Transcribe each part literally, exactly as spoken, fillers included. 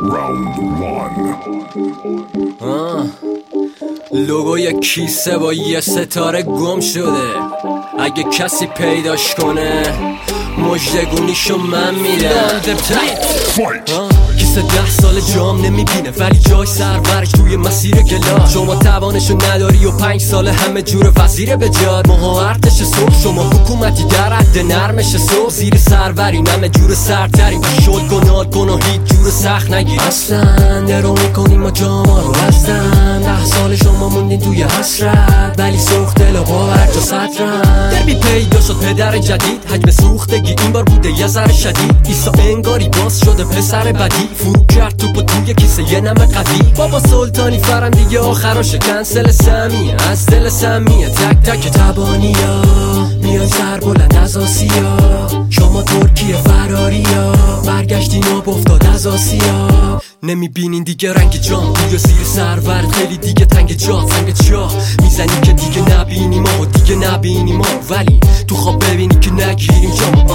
لوگوی کیسه با یه ستاره گم شده، اگه کسی پیداش کنه مجدگونیشو من میدم. کیسه ده سال جام نمیبینه ولی جای سرورش توی مسیر گلا. شما توانشو نداری و پنج سال همه جور وزیر بجاد. ماها ارتش صبح، شما حکومتی در حد نرمش صبح. زیر سرورین همه جور سرترین و شد کنال کن و هیچ جور سخت نگیر. اصلا درو میکنیم ما جاما رو هستن. ده سال شما موندین توی حسرت ولی سوخت دل و باور جا سطرن. دربی پیدا شد پدر جدید، حجم سوختگی این بار بوده یه ذره شدید. ایسا انگاری باز شده پسر بدی، فرو کرد توپو توی کیسه یه نمه قوی. بابا سلطانی فرم دیگه آخراش کنسل سمیه، از دل سمیه تک تک تبانیا میان سر بلند از آسیا. شما ترکیه فراریا برگشتین و افتاد از آسیا. نمیبینین دیگه رنگ جام توی زیر سرور، خیلی دیگه تنگ جا سنگ چاه میزنی که دیگه نبینی ما و دیگه نبینی ما، ولی تو خواب ببینی که نگیریم جام.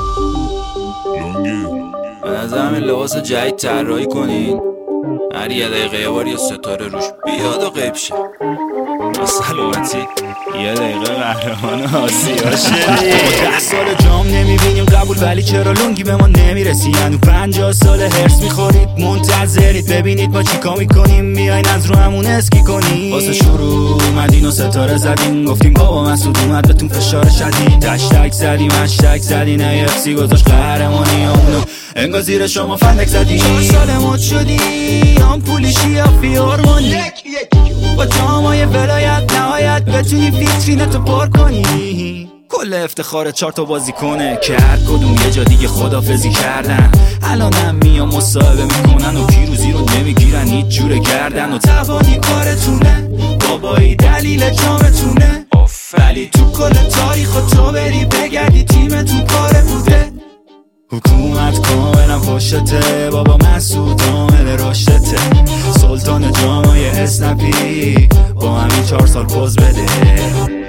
به نظر همین لباس جدید طراحی کنین، هر یه دقیقه یه بار یه ستاره روش بیاد و غیب شه. سلامتی یه دقیقه قهرمان آسیا شدی. ده سال جام نمیبینیم قبول ولی چرا لنگی به ما نمیرسی؟ هنو پنجاه سال هرس میخورید منتظرید ببینید ما چیکار میکنیم. میاین از رو همون اسکی کنیم. واسه شروع اومدین و ستاره زدین، گفتیم بابا مسعود اومد بهتون فشار شدید. هشتگ زدیم هشتگ زدین ایفسی گذاشت قهرمانی همونو انگار زیر شما فندک زدی. چهار سال مد شدی هم پولیشی افی هورمونی با جامای ولایت نهایت بتونی ویترینتو پر کنی. کل افتخار چهار تا بازی کنه که هر کدوم یه جا دیگه خدافزی کردن. الانم میام مصاحبه میکنن و پیروزی رو نمیگیرن هیچ جور گردن. و توانی کارتونه بابایی دلیل جامتونه، ولی تو کل تاریخ و تو بری بگردی تیمتون پاره بوده. حکومت کاملا پشته بابا مسعود عامل رشدته. سلطان جامای اسنپی با همین چهار سال پوز بده.